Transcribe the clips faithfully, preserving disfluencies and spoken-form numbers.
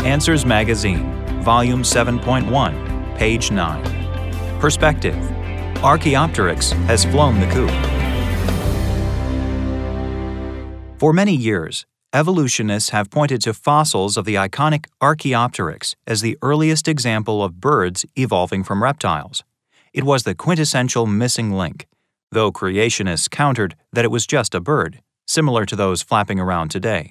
Answers Magazine, Volume seven point one, Page nine. Perspective. Archaeopteryx has flown the coop. For many years, evolutionists have pointed to fossils of the iconic Archaeopteryx as the earliest example of birds evolving from reptiles. It was the quintessential missing link, though creationists countered that it was just a bird, similar to those flapping around today.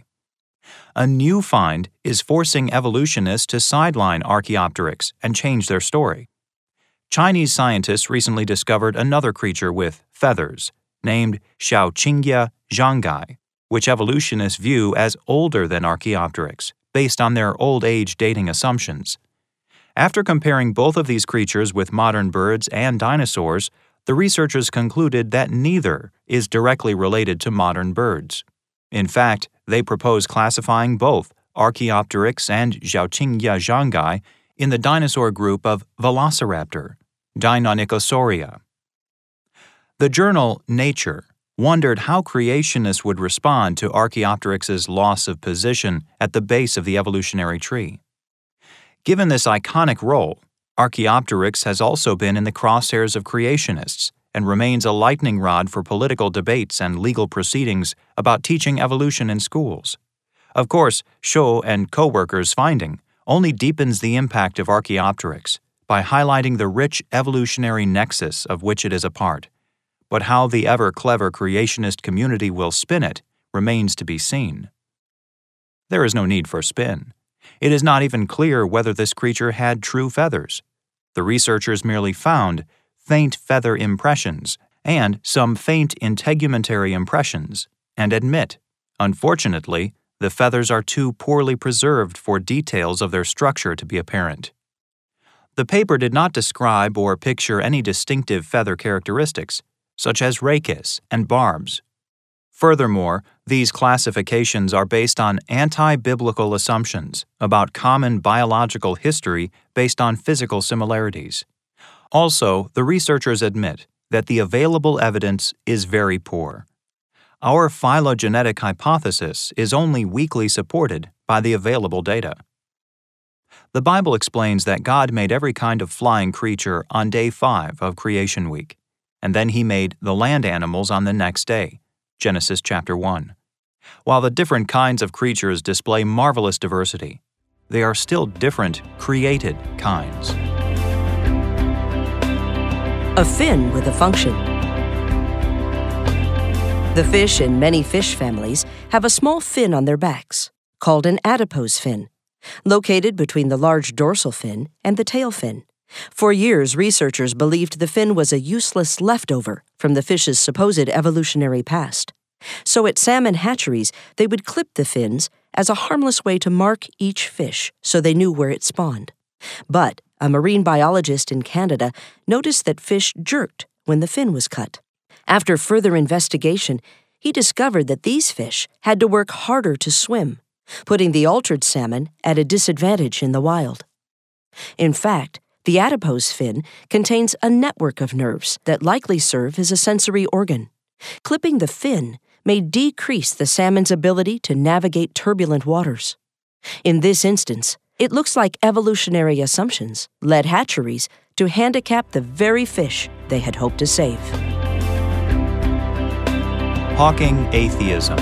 A new find is forcing evolutionists to sideline Archaeopteryx and change their story. Chinese scientists recently discovered another creature with feathers, named Xiaoqingya zhangai, which evolutionists view as older than Archaeopteryx, based on their old age dating assumptions. After comparing both of these creatures with modern birds and dinosaurs, the researchers concluded that neither is directly related to modern birds. In fact, they propose classifying both Archaeopteryx and Xiaoqingya zhangai in the dinosaur group of Velociraptor, Deinonychosauria. The journal Nature wondered how creationists would respond to Archaeopteryx's loss of position at the base of the evolutionary tree. Given this iconic role, Archaeopteryx has also been in the crosshairs of creationists and remains a lightning rod for political debates and legal proceedings about teaching evolution in schools. Of course, Shou and co-workers' finding only deepens the impact of Archaeopteryx by highlighting the rich evolutionary nexus of which it is a part. But how the ever-clever creationist community will spin it remains to be seen. There is no need for spin. It is not even clear whether this creature had true feathers. The researchers merely found faint feather impressions and some faint integumentary impressions, and admit, unfortunately, the feathers are too poorly preserved for details of their structure to be apparent. The paper did not describe or picture any distinctive feather characteristics, such as rachis and barbs. Furthermore, these classifications are based on anti-biblical assumptions about common biological history based on physical similarities. Also, the researchers admit that the available evidence is very poor. Our phylogenetic hypothesis is only weakly supported by the available data. The Bible explains that God made every kind of flying creature on day five of creation week, and then He made the land animals on the next day, Genesis chapter one. While the different kinds of creatures display marvelous diversity, they are still different, created kinds. A fin with a function. The fish in many fish families have a small fin on their backs, called an adipose fin, located between the large dorsal fin and the tail fin. For years, researchers believed the fin was a useless leftover from the fish's supposed evolutionary past. So at salmon hatcheries, they would clip the fins as a harmless way to mark each fish so they knew where it spawned. But a marine biologist in Canada noticed that fish jerked when the fin was cut. After further investigation, he discovered that these fish had to work harder to swim, putting the altered salmon at a disadvantage in the wild. In fact, the adipose fin contains a network of nerves that likely serve as a sensory organ. Clipping the fin may decrease the salmon's ability to navigate turbulent waters. In this instance, it looks like evolutionary assumptions led hatcheries to handicap the very fish they had hoped to save. Hawking atheism.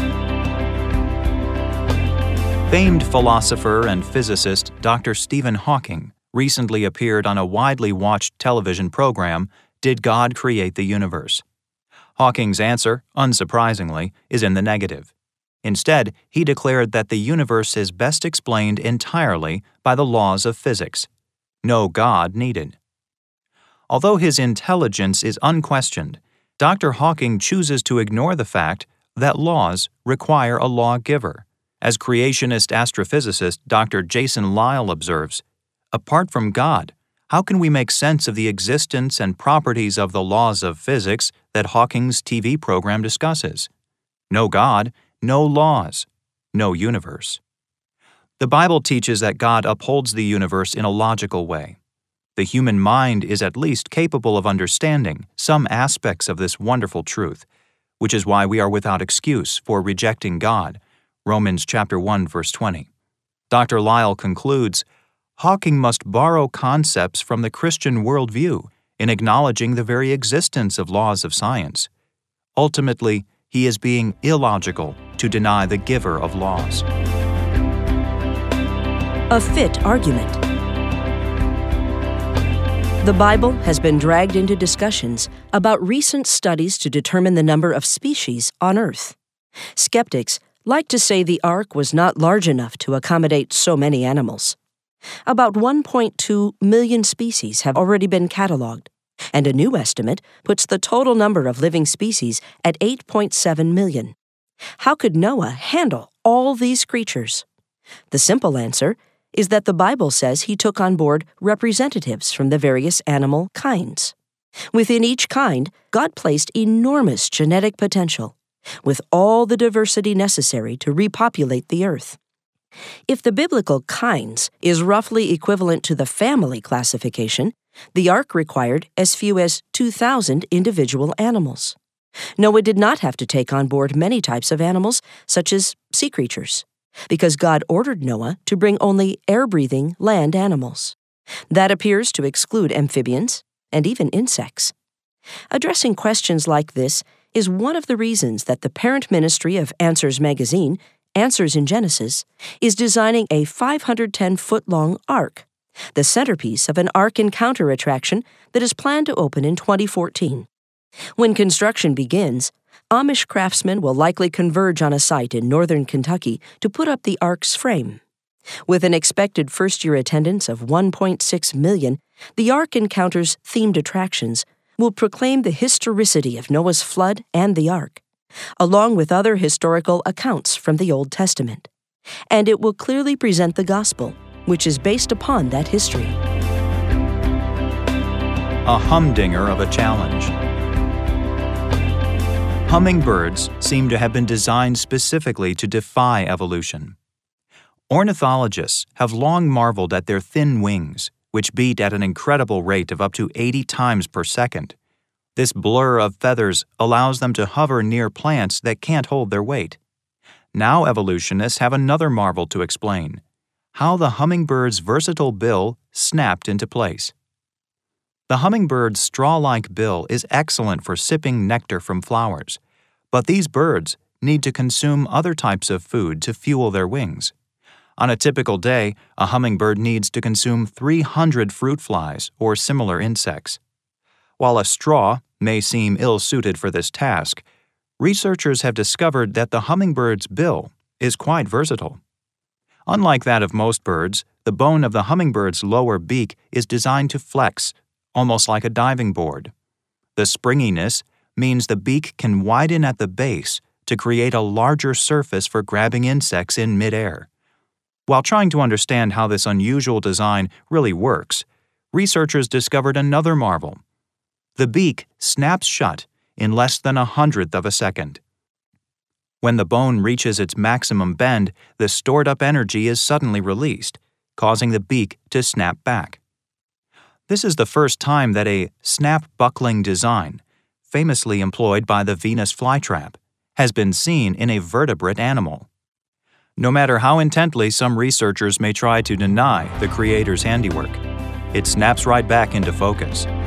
Famed philosopher and physicist Doctor Stephen Hawking recently appeared on a widely watched television program, Did God Create the Universe? Hawking's answer, unsurprisingly, is in the negative. Instead, he declared that the universe is best explained entirely by the laws of physics. No God needed. Although his intelligence is unquestioned, Doctor Hawking chooses to ignore the fact that laws require a lawgiver. As creationist astrophysicist Doctor Jason Lisle observes, apart from God, how can we make sense of the existence and properties of the laws of physics that Hawking's T V program discusses? No God, no laws, no universe. The Bible teaches that God upholds the universe in a logical way. The human mind is at least capable of understanding some aspects of this wonderful truth, which is why we are without excuse for rejecting God. Romans chapter one, verse twenty. Doctor Lyle concludes, Hawking must borrow concepts from the Christian worldview in acknowledging the very existence of laws of science. Ultimately, he is being illogical to deny the giver of laws. A fit argument. The Bible has been dragged into discussions about recent studies to determine the number of species on Earth. Skeptics like to say the ark was not large enough to accommodate so many animals. About one point two million species have already been cataloged, and a new estimate puts the total number of living species at eight point seven million. How could Noah handle all these creatures? The simple answer is that the Bible says he took on board representatives from the various animal kinds. Within each kind, God placed enormous genetic potential, with all the diversity necessary to repopulate the earth. If the biblical kinds is roughly equivalent to the family classification, the ark required as few as two thousand individual animals. Noah did not have to take on board many types of animals, such as sea creatures, because God ordered Noah to bring only air-breathing land animals. That appears to exclude amphibians and even insects. Addressing questions like this is one of the reasons that the parent ministry of Answers magazine, Answers in Genesis, is designing a five hundred ten foot long ark, the centerpiece of an Ark Encounter attraction that is planned to open in twenty fourteen. When construction begins, Amish craftsmen will likely converge on a site in northern Kentucky to put up the ark's frame. With an expected first-year attendance of one point six million, the Ark Encounter's themed attractions will proclaim the historicity of Noah's flood and the ark, along with other historical accounts from the Old Testament. And it will clearly present the gospel, which is based upon that history. A humdinger of a challenge. Hummingbirds seem to have been designed specifically to defy evolution. Ornithologists have long marveled at their thin wings, which beat at an incredible rate of up to eighty times per second. This blur of feathers allows them to hover near plants that can't hold their weight. Now evolutionists have another marvel to explain: how the hummingbird's versatile bill snapped into place. The hummingbird's straw-like bill is excellent for sipping nectar from flowers, but these birds need to consume other types of food to fuel their wings. On a typical day, a hummingbird needs to consume three hundred fruit flies or similar insects. While a straw may seem ill-suited for this task, researchers have discovered that the hummingbird's bill is quite versatile. Unlike that of most birds, the bone of the hummingbird's lower beak is designed to flex, almost like a diving board. The springiness means the beak can widen at the base to create a larger surface for grabbing insects in midair. While trying to understand how this unusual design really works, researchers discovered another marvel. The beak snaps shut in less than a hundredth of a second. When the bone reaches its maximum bend, the stored-up energy is suddenly released, causing the beak to snap back. This is the first time that a snap-buckling design, famously employed by the Venus flytrap, has been seen in a vertebrate animal. No matter how intently some researchers may try to deny the creator's handiwork, it snaps right back into focus.